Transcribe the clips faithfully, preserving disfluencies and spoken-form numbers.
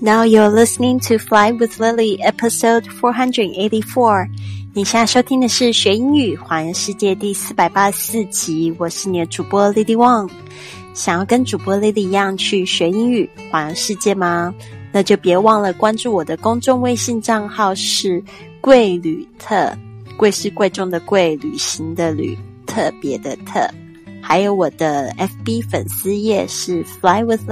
Now you're listening to Fly with Lily, episode four eighty-four. 你现在收听的是学英语环游世界第四百八十四集，我是你的主播 Lily Wang。想要跟主播 Lily 一样去学英语环游世界吗？那就别忘了关注我的公众微信账号是贵旅特，贵是贵重的贵，旅行的旅，特别的特。还有我的 F B 粉丝页是 Fly with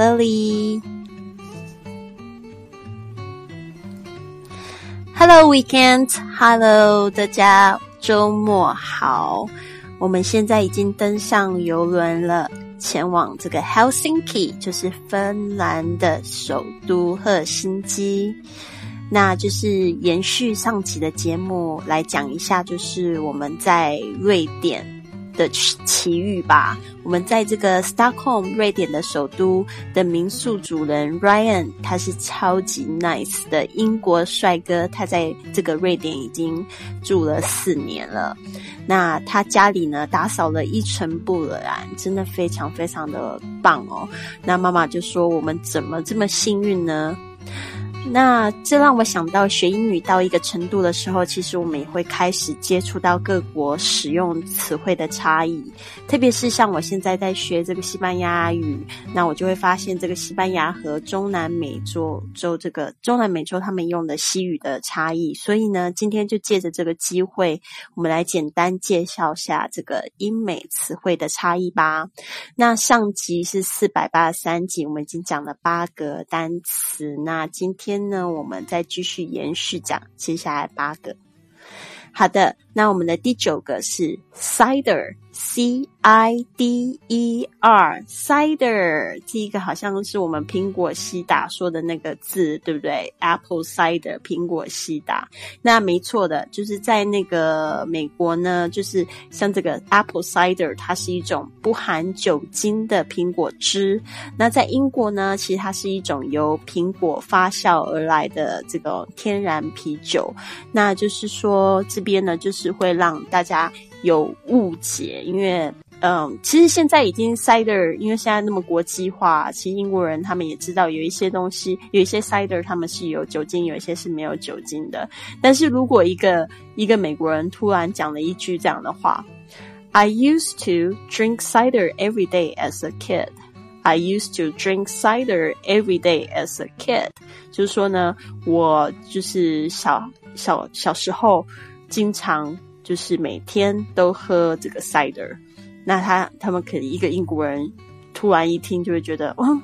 Lily。Hello Weekend, Hello 大家周末好，我们现在已经登上邮轮了，前往这个 Helsinki， 就是芬兰的首都赫尔辛基。那就是延续上集的节目来讲一下，就是我们在瑞典的奇遇吧。我们在这个 Stockholm 瑞典的首都的民宿主人 Ryan， 他是超级 nice 的英国帅哥，他在这个瑞典已经住了四年了。那他家里呢打扫了一尘不染，真的非常非常的棒哦。那妈妈就说我们怎么这么幸运呢？那这让我想到学英语到一个程度的时候，其实我们也会开始接触到各国使用词汇的差异，特别是像我现在在学这个西班牙语，那我就会发现这个西班牙和中南美洲洲这个中南美洲他们用的西语的差异，所以呢今天就借着这个机会，我们来简单介绍下这个英美词汇的差异吧。那上集是四百八十三集，我们已经讲了八个单词，那今天今天呢我们再继续延续讲接下来八个。好的，那我们的第九个是 cider， C I D E R， cider， 第一个好像是我们苹果西打说的那个字，对不对？ Apple cider， 苹果西打。那没错的，就是在那个美国呢，就是像这个 Apple cider， 它是一种不含酒精的苹果汁。那在英国呢，其实它是一种由苹果发酵而来的这个天然啤酒。那就是说这边呢就是会让大家有误解，因为嗯，其实现在已经 cider， 因为现在那么国际化，其实英国人他们也知道有一些东西，有一些 cider 他们是有酒精，有一些是没有酒精的。但是如果一个一个美国人突然讲了一句这样的话， I used to drink cider every day as a kid， I used to drink cider every day as a kid， 就是说呢，我就是小小小时候经常就是每天都喝这个 cider。 那他他们可能一个英国人突然一听就会觉得，哦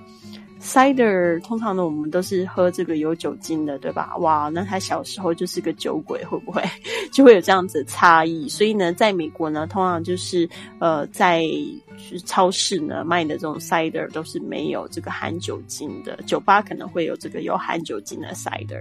cider 通常呢我们都是喝这个有酒精的，对吧？哇，那他小时候就是个酒鬼，会不会就会有这样子的差异？所以呢在美国呢通常就是呃在超市呢卖的这种 cider 都是没有这个含酒精的，酒吧可能会有这个有含酒精的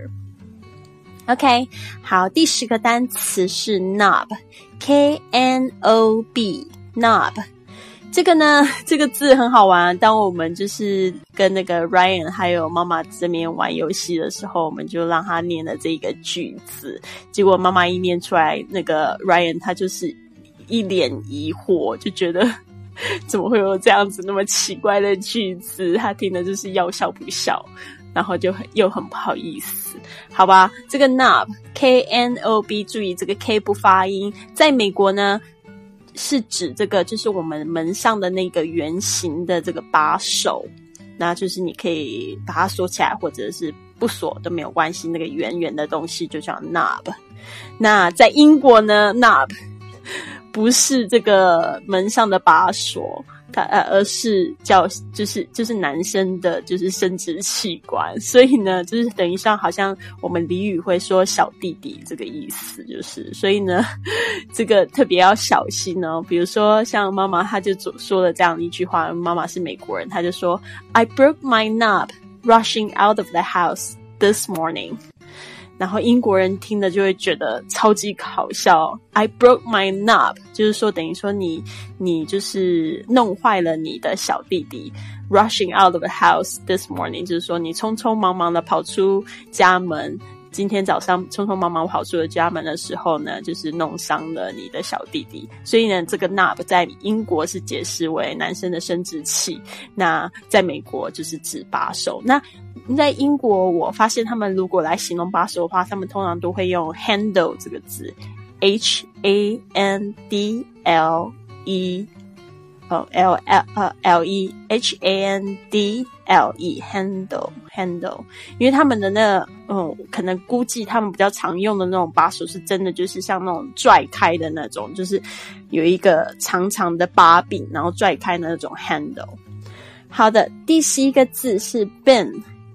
cider。OK， 好，第十个单词是 knob， K N O B， knob。这个呢，这个字很好玩。当我们就是跟那个 Ryan 还有妈妈这边玩游戏的时候，我们就让他念了这个句子。结果妈妈一念出来，那个 Ryan 他就是一脸疑惑，就觉得怎么会有这样子那么奇怪的句子？他听的就是要笑不笑。然后就很又很不好意思，好吧？这个 knob K N O B， 注意这个 K 不发音。在美国呢，是指这个就是我们门上的那个圆形的这个把手，那就是你可以把它锁起来，或者是不锁都没有关系。那个圆圆的东西就叫 knob。那在英国呢 ，knob 不是这个门上的把手。它呃，而是叫就是就是男生的就是生殖器官，所以呢，就是等于像好像我们俚语会说小弟弟这个意思，就是所以呢，这个特别要小心哦。比如说像妈妈，她就说了这样一句话，妈妈是美国人，她就说 I broke my knob rushing out of the house this morning。然后英国人听了就会觉得超级好笑。I broke my knob， 就是说等于说你你就是弄坏了你的小弟弟。Rushing out of the house this morning， 就是说你匆匆忙忙的跑出家门，今天早上匆匆忙忙跑出了家门的时候呢，就是弄伤了你的小弟弟。所以呢，这个 knob 在英国是解释为男生的生殖器，那在美国就是指把手。那在英国我发现他们如果来形容把手的话，他们通常都会用 handle 这个字 H A N D L E 哦 L L 呃 L E H A N D L E handle handle 因为他们的那个嗯，可能估计他们比较常用的那种把手是真的就是像那种拽开的那种，就是有一个长长的把柄然后拽开的那种 handle。 好的，第十一个字是 bin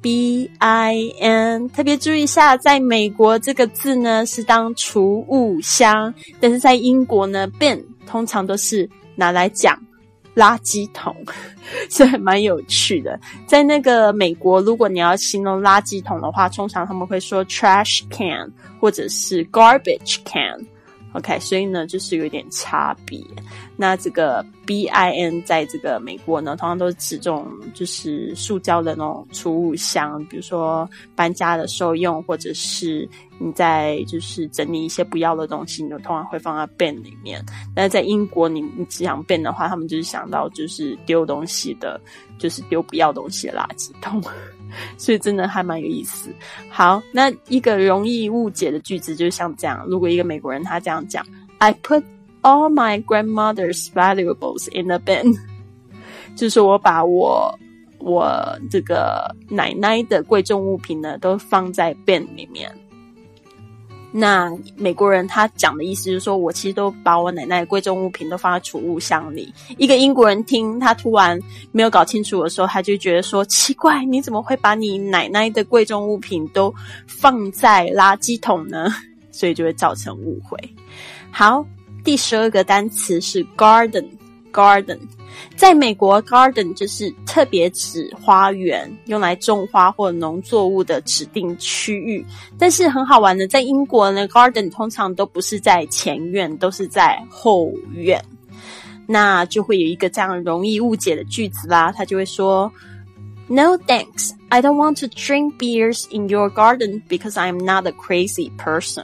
B I N， 特别注意一下，在美国这个字呢是当储物箱，但是在英国呢 bin 通常都是拿来讲垃圾桶，所以还蛮有趣的。在那个美国，如果你要形容垃圾桶的话，通常他们会说 trash can 或者是 garbage can。OK， 所以呢就是有点差别。那这个 B I N 在这个美国呢，通常都是指这种就是塑胶的那种储物箱，比如说搬家的时候用，或者是你在就是整理一些不要的东西，你就通常会放在 bin 里面。但是在英国你你只想 bin 的话，他们就是想到就是丢东西的，就是丢不要东西的垃圾桶。所以真的还蛮有意思。好，那一个容易误解的句子就是像这样，如果一个美国人他这样讲 I put all my grandmother's valuables in a bin， 就是说我把我我这个奶奶的贵重物品呢都放在 bin 里面。那美国人他讲的意思就是说，我其实都把我奶奶的贵重物品都放在储物箱里。一个英国人听他突然没有搞清楚的时候，他就觉得说奇怪，你怎么会把你奶奶的贵重物品都放在垃圾桶呢？所以就会造成误会。好，第十二个单词是 garden garden。 在美国 garden 就是特别指花园，用来种花或农作物的指定区域。但是很好玩的，在英国呢 garden 通常都不是在前院，都是在后院。那就会有一个这样容易误解的句子啦，他就会说 No thanks, I don't want to drink beers in your garden because I'm not a crazy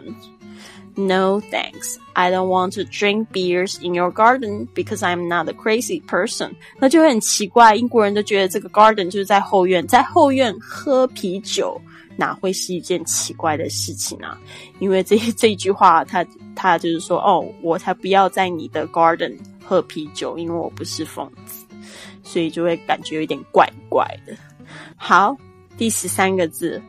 person.No thanks, I don't want to drink beers in your garden because I'm not a crazy person. 那就会很奇怪，英国人都觉得这个 garden 就是在后院，在后院喝啤酒哪会是一件奇怪的事情啊？因为这这一句话他他就是说，哦，我才不要在你的 garden 喝啤酒，因为我不是疯子，所以就会感觉有点怪怪的。好，第十三个字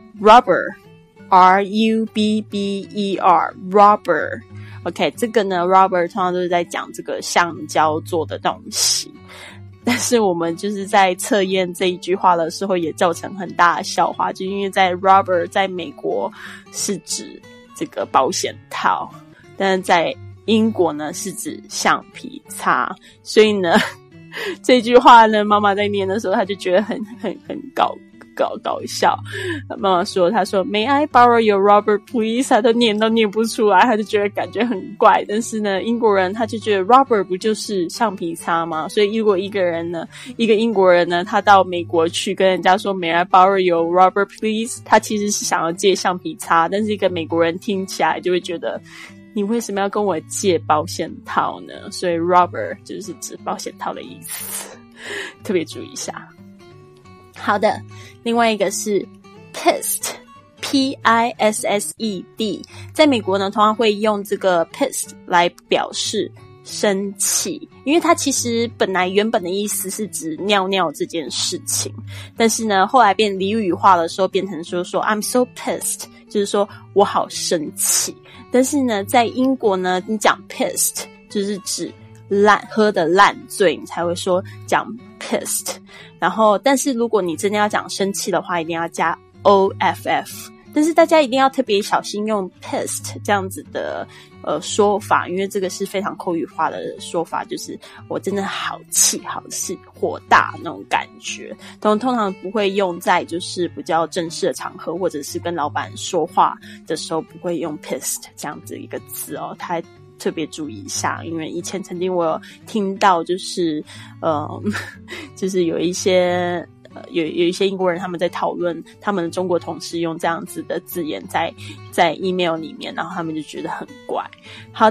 rubber。R U B B E R rubber OK 这个呢 rubber 通常都是在讲这个橡胶做的东西，但是我们就是在测验这一句话的时候也造成很大的笑话，就因为在 rubber 在美国是指这个保险套，但是在英国呢是指橡皮擦，所以呢这句话呢妈妈在念的时候她就觉得很很很搞搞搞笑。妈妈说她说 May I borrow your rubber please， 她都念都念不出来，她就觉得感觉很怪。但是呢英国人他就觉得 rubber 不就是橡皮擦吗？所以如果一个人呢一个英国人呢他到美国去跟人家说 May I borrow your rubber please， 他其实是想要借橡皮擦，但是一个美国人听起来就会觉得你为什么要跟我借保险套呢？所以 rubber 就是指保险套的意思，特别注意一下。好的，另外一个是 pissed P I S S E D， 在美国呢通常会用这个 pissed 来表示生气，因为它其实本来原本的意思是指尿尿这件事情，但是呢后来变俚语化的时候变成说说 I'm so pissed， 就是说我好生气。但是呢在英国呢你讲 pissed 就是指烂喝的烂醉，你才会说讲 pissed。 然后但是如果你真的要讲生气的话一定要加 O F F， 但是大家一定要特别小心用 pissed 这样子的呃说法，因为这个是非常口语化的说法，就是我真的好气好气火大那种感觉，通通常不会用在就是比较正式的场合，或者是跟老板说话的时候不会用 pissed 这样子一个字哦，它特别注意一下。因为以前曾经我有听到就是呃就是有一些呃有有一些英国人他们在讨论他们的中国同事用这样子的字眼在在 email 里面，然后他们就觉得很怪。好的，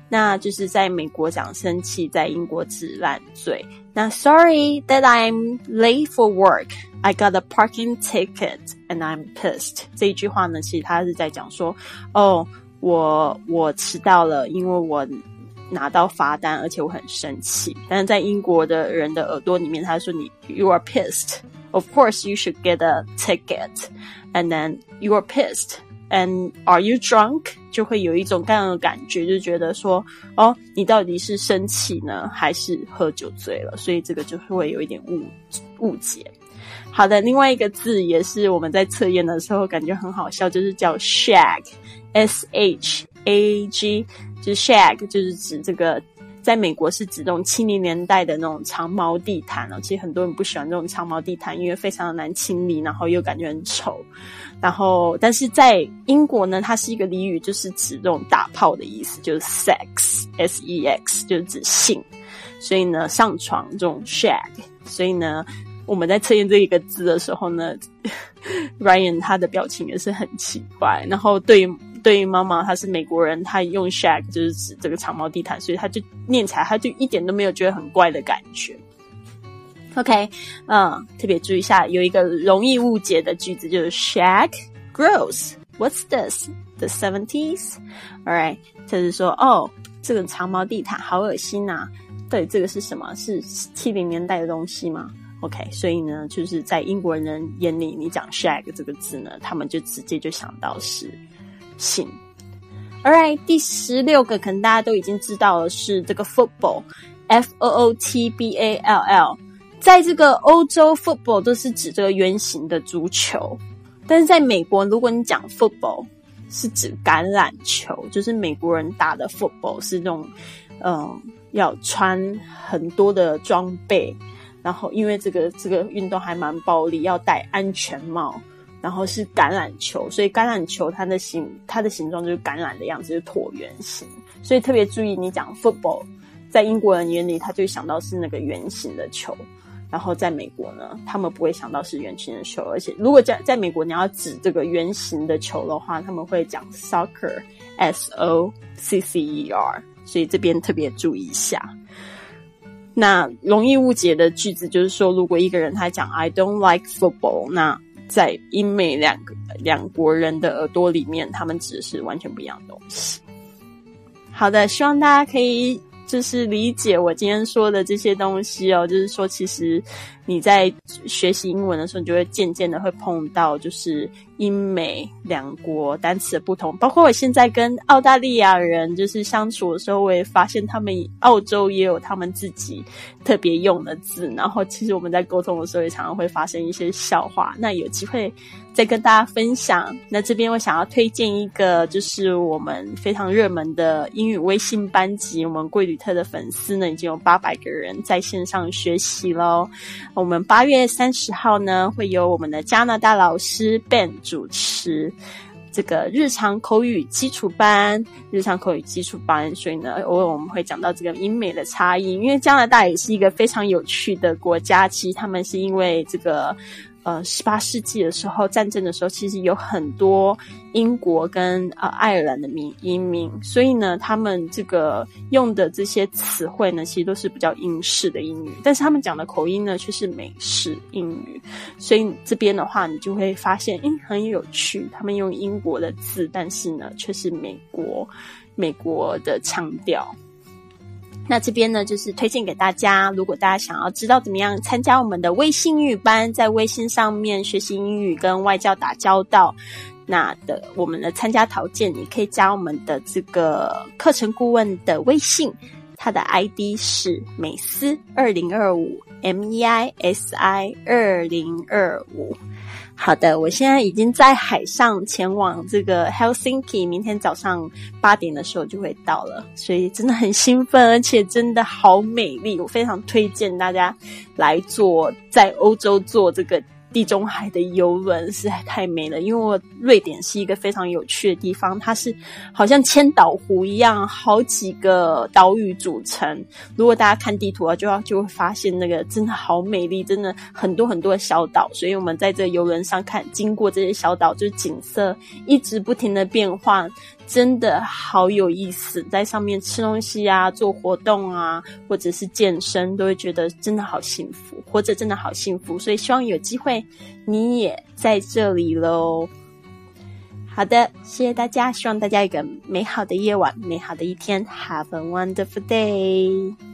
那就是在美国讲生气，在英国指烂醉。那 Sorry that I'm late for work. I got a parking ticket and I'm pissed. 这一句话呢，其实他是在讲说，哦，我我迟到了，因为我拿到罚单，而且我很生气。但是在英国的人的耳朵里面，他说你 You are pissed. Of course you should get a ticket. And then you are pissed.And are you drunk? 就会有一种这样的感觉，就觉得说，哦，你到底是生气呢，还是喝酒醉了？所以这个就会有一点误误解。好的，另外一个字也是我们在测验的时候感觉很好笑，就是叫 shag, S H A G, 就是 shag 就是指这个。在美国是指这种七零年代的那种长毛地毯哦，其实很多人不喜欢这种长毛地毯，因为非常的难清理，然后又感觉很丑。然后，但是在英国呢，它是一个俚语，就是指这种打炮的意思，就是 sex, S E X, 就是指性。所以呢，上床这种 shag。所以呢，我们在测验这一个字的时候呢，Ryan 他的表情也是很奇怪。然后对于对于妈妈，她是美国人，她用 shag 就是指这个长毛地毯，所以她就念起来，她就一点都没有觉得很怪的感觉。OK， 嗯，特别注意一下，有一个容易误解的句子就是 shag, gross. What's this? The seventies? Alright， 就是说，哦，这个长毛地毯好恶心啊！到底这个是什么？是七零年代的东西吗？OK， 所以呢，就是在英国人眼里，你讲 shag 这个字呢，他们就直接就想到是性。Alright， 第十六个可能大家都已经知道了，是这个 football, F O O T B A L L。在这个欧洲 football 都是指这个圆形的足球，但是在美国，如果你讲 football 是指橄榄球，就是美国人打的 football 是那种，嗯，要穿很多的装备。然后因为这个这个运动还蛮暴力，要戴安全帽，然后是橄榄球，所以橄榄球它的形它的形状就是橄榄的样子，就是椭圆形。所以特别注意，你讲 football， 在英国人眼里，他就想到是那个圆形的球。然后在美国呢，他们不会想到是圆形的球，而且如果在在美国你要指这个圆形的球的话，他们会讲 soccer, S O C C E R， 所以这边特别注意一下。那容易误解的句子就是说，如果一个人他讲 I don't like football， 那在英美两个两国人的耳朵里面，他们指的是完全不一样的东西。好的，希望大家可以就是理解我今天说的这些东西哦，就是说其实你在学习英文的时候，你就会渐渐的会碰到就是英美两国单词的不同。包括我现在跟澳大利亚人就是相处的时候，我也发现他们澳洲也有他们自己特别用的字，然后其实我们在沟通的时候也常常会发生一些笑话，那有机会再跟大家分享。那这边我想要推荐一个就是我们非常热门的英语微信班级，我们贵旅特的粉丝呢已经有八百个人在线上学习咯。我们八月三十号呢会由我们的加拿大老师 Ben 主持这个日常口语基础班日常口语基础班，所以呢偶尔我们会讲到这个英美的差异，因为加拿大也是一个非常有趣的国家，其实他们是因为这个呃，十八世纪的时候，战争的时候，其实有很多英国跟呃爱尔兰的民移民，所以呢，他们这个用的这些词汇呢，其实都是比较英式的英语，但是他们讲的口音呢，却是美式英语。所以这边的话，你就会发现，诶，很有趣，他们用英国的字，但是呢，却是美国美国的腔调。那这边呢，就是推荐给大家，如果大家想要知道怎么样参加我们的微信英语班，在微信上面学习英语跟外教打交道，那的我们的参加条件，你可以加我们的这个课程顾问的微信，他的 I D 是美思二零二五 M E I S I 二零二五。好的，我现在已经在海上前往这个 Helsinki， 明天早上八点的时候就会到了，所以真的很兴奋，而且真的好美丽，我非常推荐大家来做在欧洲做这个地中海的游轮，实在太美了。因为我瑞典是一个非常有趣的地方，它是好像千岛湖一样，好几个岛屿组成。如果大家看地图啊，就要就会发现那个真的好美丽，真的很多很多的小岛。所以我们在这个游轮上看，经过这些小岛，就是景色一直不停的变换。 真的好有意思，在上面吃东西啊，做活动啊，或者是健身，都会觉得真的好幸福，活着真的好幸福，所以希望有机会你也在这里咯。好的，谢谢大家，希望大家有一个美好的夜晚，美好的一天， Have a wonderful day。